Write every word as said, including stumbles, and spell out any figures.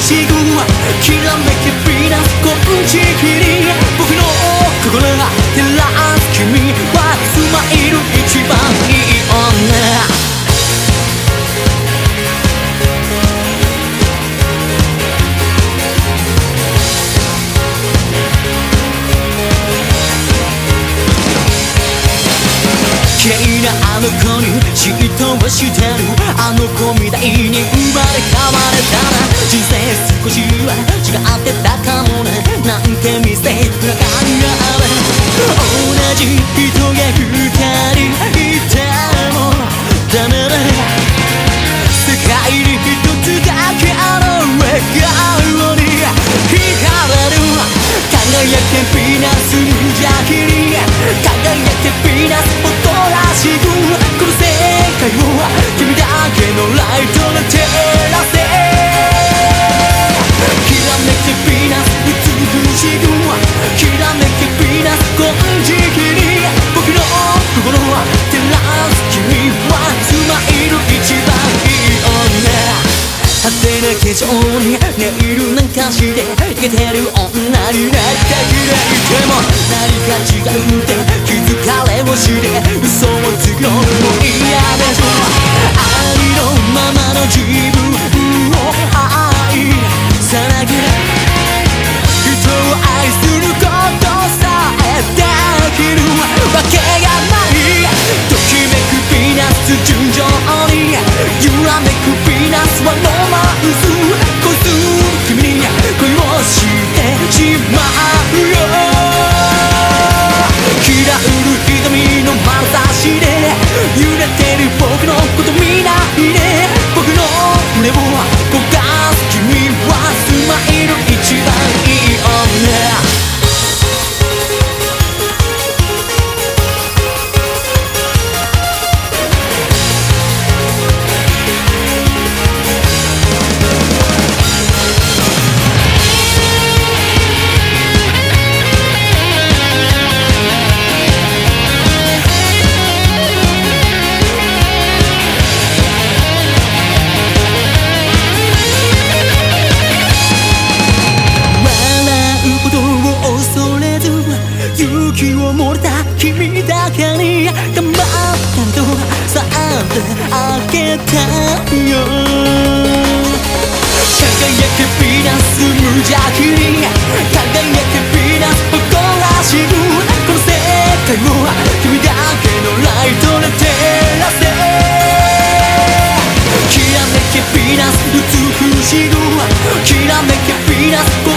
しくきらめきヴィーナス金色に僕の心が照らす君はスマイル一番いい女綺麗なあの子に嫉妬をしてるあの子みたいに生まれ変われたら人生少しは違ってたかもねなんて見せなかった同じ人が二人いてもダメだ世界に一つだけあの笑顔に惹かれる輝けヴィーナス無邪気に輝けヴィーナス誇らしくこの世界を君だけのライトで照らせきらめけヴィーナス美しくきらめけヴィーナス金色に僕の心は照らす君はスマイル一番いい女派手な化粧にネイルなんかしてイケてる女になりたくないでも何か違うって気づかれもして嘘をつくのも嫌でしょありのままの自分を愛さなきゃ人を愛することさえできるわけがないときめくヴィーナス純情に揺らめくヴィーナスはロマンス恋する君に恋をしてしまうよきらうる瞳の眼差しで揺れてる僕のこと見ないで僕の胸を焦がす君はスマイル一番いい女勇気を持れた君だけに頑張ったとさってあげたよ輝けヴィーナス無邪気に輝けヴィーナス誇らしくこの世界を君だけのライトで照らせきらめけヴィーナス美しくきらめけヴィーナス